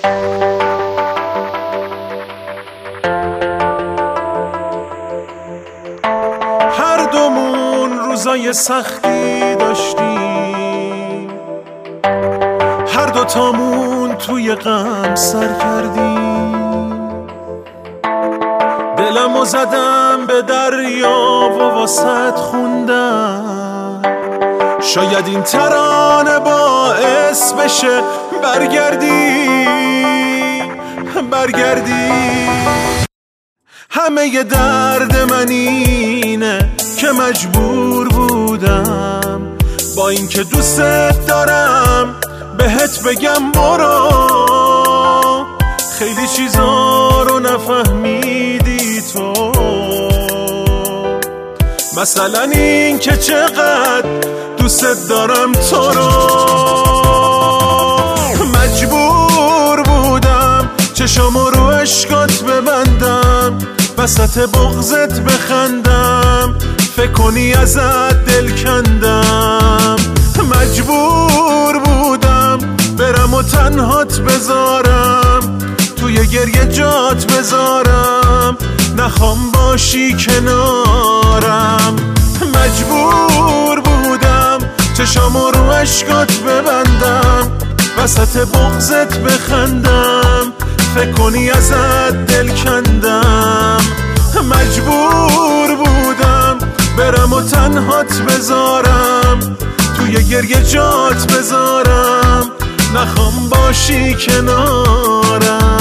هر دومون روزای سختی داشتیم، هر دوتامون توی غم سر کردیم. دلمو زدم به دریا و واسط خوندم، شاید این ترانه باعث بشه برگردی. همه ی درد من اینه که مجبور بودم با اینکه دوست دارم بهت بگم برو. خیلی چیزا رو نفهمیدی تو، مثلا این که چقدر دوست دارم تو رو. مجبور بودم چشامو رو عشقات ببندم، وسط بغضت بخندم، فکر کنی ازت دل کندم. مجبور بودم برم و تنهات بذارم، توی گریه جات بذارم، نخوام باشی کنارم. مجبور بودم چشامو رو عشقات ببندم، وسط بغضت بخندم، فکر کنی ازت دل کندم. مجبور بودم برم و تنهات بذارم، توی گریه جات بذارم، نخوام باشی کنارم.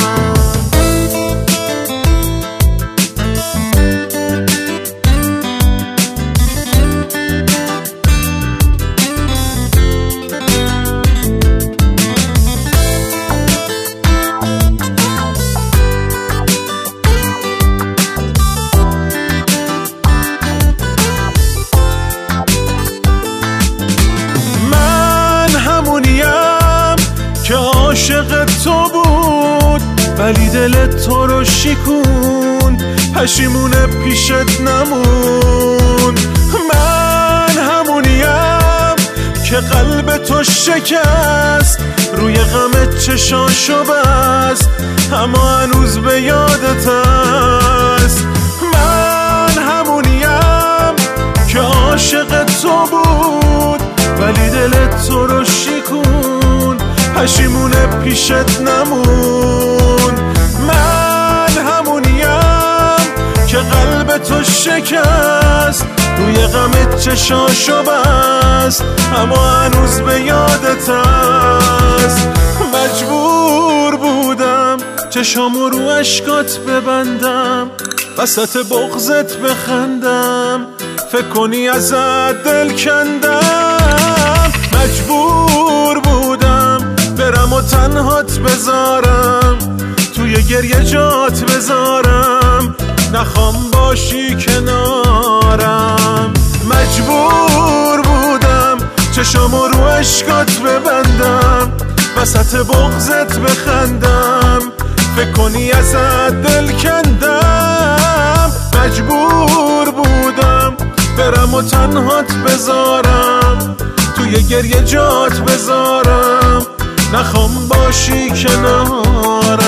که عاشق تو بود ولی دلت تو رو شکون، پشیمونه پیشت نمون. من همونیم که قلب تو شکست، روی غمت چشاشو بست، اما هنوز به یادت هست. من همونیم که عاشق تو بود ولی دلت تو رو شکون، پشیمونه پیشت نمون. من همونیم که قلب تو شکست، روی غمت چشاشو بست، اما هنوز به یادت هست. مجبور بودم چشامو رو عشقات ببندم، وسط بغضت بخندم، فکر کنی ازت دل کندم. مجبور بودم برم و تنهات بذارم، توی گریه جات بذارم، نخوام باشی کنارم. مجبور بودم چشامو رو عشقات ببندم، وسط بغضت بخندم، فکر کنی ازت دل کندم. مجبور بودم برم و تنهات بذارم، توی گریه جات بذارم، نخوام باشی کنارم.